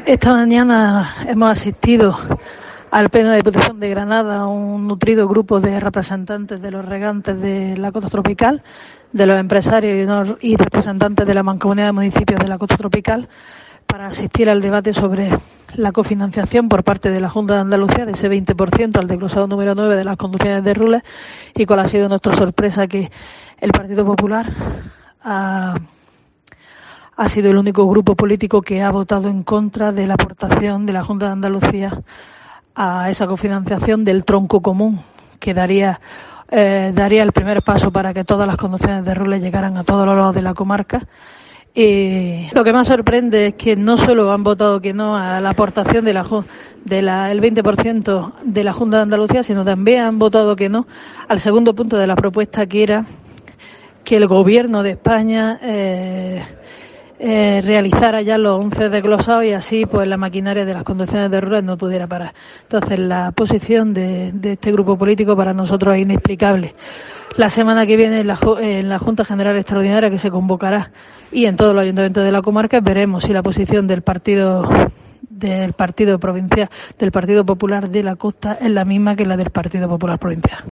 Esta mañana hemos asistido al Pleno de Diputación de Granada, un nutrido grupo de representantes de los regantes de la costa tropical, de los empresarios y representantes de la Mancomunidad de Municipios de la costa tropical, para asistir al debate sobre la cofinanciación por parte de la Junta de Andalucía de ese 20% al desglosado número 9 de las conducciones de Rules, y cuál ha sido nuestra sorpresa que el Partido Popular ha sido el único grupo político que ha votado en contra de la aportación de la Junta de Andalucía a esa cofinanciación del tronco común, que daría el primer paso para que todas las conducciones de Rules llegaran a todos los lados de la comarca. Lo que más sorprende es que no solo han votado que no a la aportación del 20% de la Junta de Andalucía, sino también han votado que no al segundo punto de la propuesta, que era que el Gobierno de España realizara ya los 11 desglosados, y así pues la maquinaria de las conducciones de Rules no pudiera parar. Entonces la posición de este grupo político para nosotros es inexplicable. La semana que viene en la Junta General Extraordinaria, que se convocará, y en todos los ayuntamientos de la comarca, veremos si la posición del Partido Provincial, del Partido Popular de la Costa, es la misma que la del Partido Popular Provincial.